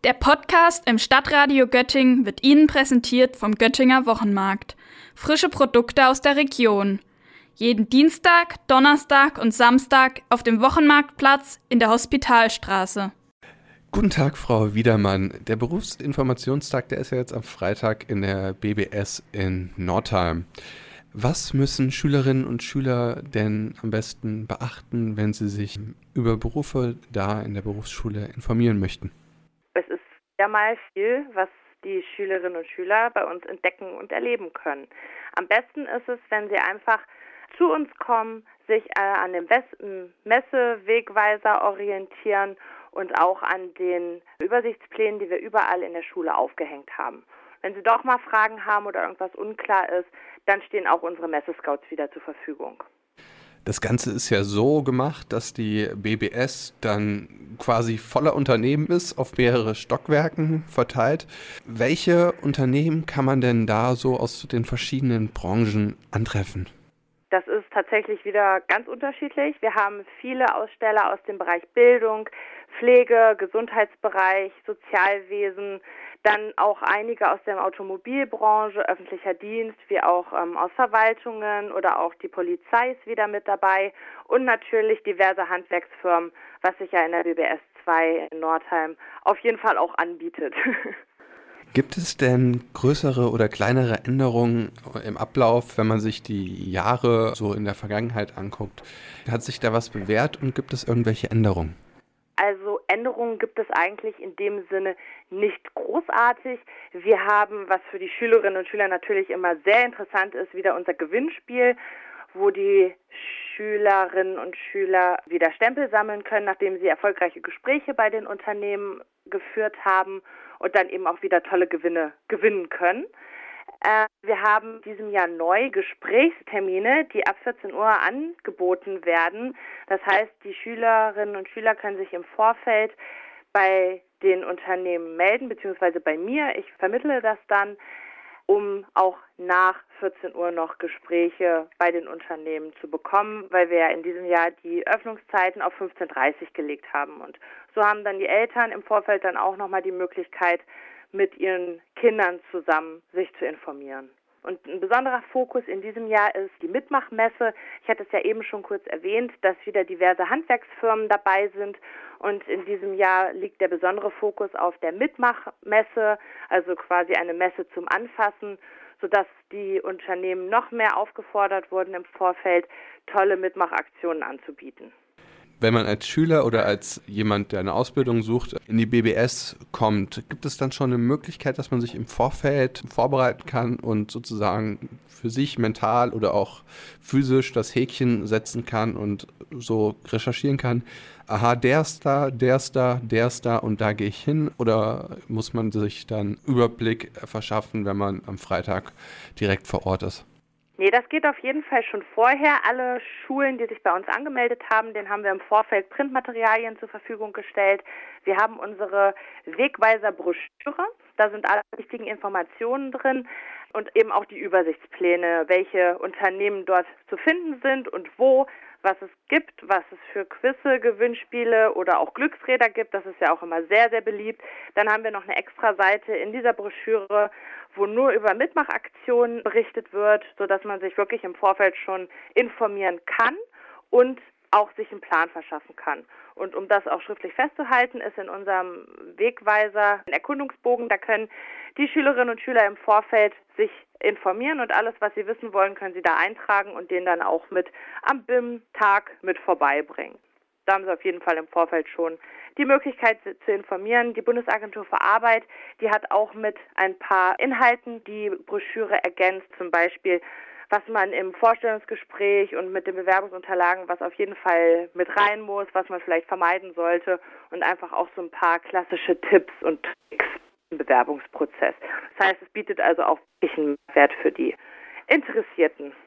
Der Podcast im Stadtradio Göttingen wird Ihnen präsentiert vom Göttinger Wochenmarkt. Frische Produkte aus der Region. Jeden Dienstag, Donnerstag und Samstag auf dem Wochenmarktplatz in der Hospitalstraße. Guten Tag, Frau Wiedermann. Der Berufsinformationstag, der ist ja jetzt am Freitag in der BBS in Nordheim. Was müssen Schülerinnen und Schüler denn am besten beachten, wenn sie sich über Berufe da in der Berufsschule informieren möchten? Es ist ja mal viel, was die Schülerinnen und Schüler bei uns entdecken und erleben können. Am besten ist es, wenn sie einfach zu uns kommen, sich an dem besten Messewegweiser orientieren und auch an den Übersichtsplänen, die wir überall in der Schule aufgehängt haben. Wenn Sie doch mal Fragen haben oder irgendwas unklar ist, dann stehen auch unsere Messescouts wieder zur Verfügung. Das Ganze ist ja so gemacht, dass die BBS dann quasi voller Unternehmen ist, auf mehrere Stockwerken verteilt. Welche Unternehmen kann man denn da so aus den verschiedenen Branchen antreffen? Das ist tatsächlich wieder ganz unterschiedlich. Wir haben viele Aussteller aus dem Bereich Bildung, Pflege, Gesundheitsbereich, Sozialwesen, dann auch einige aus der Automobilbranche, öffentlicher Dienst, wie auch aus Verwaltungen oder auch die Polizei ist wieder mit dabei und natürlich diverse Handwerksfirmen, was sich ja in der BBS 2 in Nordheim auf jeden Fall auch anbietet. Gibt es denn größere oder kleinere Änderungen im Ablauf, wenn man sich die Jahre so in der Vergangenheit anguckt? Hat sich da was bewährt und gibt es irgendwelche Änderungen? Also Änderungen gibt es eigentlich in dem Sinne nicht großartig. Wir haben, was für die Schülerinnen und Schüler natürlich immer sehr interessant ist, wieder unser Gewinnspiel, wo die Schülerinnen und Schüler wieder Stempel sammeln können, nachdem sie erfolgreiche Gespräche bei den Unternehmen geführt haben und dann eben auch wieder tolle Gewinne gewinnen können. Wir haben in diesem Jahr neu Gesprächstermine, die ab 14 Uhr angeboten werden. Das heißt, die Schülerinnen und Schüler können sich im Vorfeld bei den Unternehmen melden, beziehungsweise bei mir. Ich vermittle das dann, um auch nach 14 Uhr noch Gespräche bei den Unternehmen zu bekommen, weil wir ja in diesem Jahr die Öffnungszeiten auf 15:30 Uhr gelegt haben. Und so haben dann die Eltern im Vorfeld dann auch nochmal die Möglichkeit, mit ihren Kindern zusammen sich zu informieren. Und ein besonderer Fokus in diesem Jahr ist die Mitmachmesse. Ich hatte es ja eben schon kurz erwähnt, dass wieder diverse Handwerksfirmen dabei sind. Und in diesem Jahr liegt der besondere Fokus auf der Mitmachmesse, also quasi eine Messe zum Anfassen, sodass die Unternehmen noch mehr aufgefordert wurden, im Vorfeld tolle Mitmachaktionen anzubieten. Wenn man als Schüler oder als jemand, der eine Ausbildung sucht, in die BBS kommt, gibt es dann schon eine Möglichkeit, dass man sich im Vorfeld vorbereiten kann und sozusagen für sich mental oder auch physisch das Häkchen setzen kann und so recherchieren kann, aha, der ist da, der ist da, der ist da und da gehe ich hin? Oder muss man sich dann Überblick verschaffen, wenn man am Freitag direkt vor Ort ist? Nee, das geht auf jeden Fall schon vorher. Alle Schulen, die sich bei uns angemeldet haben, denen haben wir im Vorfeld Printmaterialien zur Verfügung gestellt. Wir haben unsere Wegweiser-Broschüre, da sind alle wichtigen Informationen drin und eben auch die Übersichtspläne, welche Unternehmen dort zu finden sind und wo, was es gibt, was es für Quizze, Gewinnspiele oder auch Glücksräder gibt. Das ist ja auch immer sehr, sehr beliebt. Dann haben wir noch eine extra Seite in dieser Broschüre, wo nur über Mitmachaktionen berichtet wird, sodass man sich wirklich im Vorfeld schon informieren kann und auch sich einen Plan verschaffen kann. Und um das auch schriftlich festzuhalten, ist in unserem Wegweiser ein Erkundungsbogen, da können die Schülerinnen und Schüler im Vorfeld sich informieren und alles, was sie wissen wollen, können sie da eintragen und den dann auch mit am BIM-Tag mit vorbeibringen. Da haben sie auf jeden Fall im Vorfeld schon die Möglichkeit zu informieren. Die Bundesagentur für Arbeit, die hat auch mit ein paar Inhalten die Broschüre ergänzt, zum Beispiel was man im Vorstellungsgespräch und mit den Bewerbungsunterlagen, was auf jeden Fall mit rein muss, was man vielleicht vermeiden sollte und einfach auch so ein paar klassische Tipps und Tricks im Bewerbungsprozess. Das heißt, es bietet also auch wirklich einen Mehrwert für die Interessierten.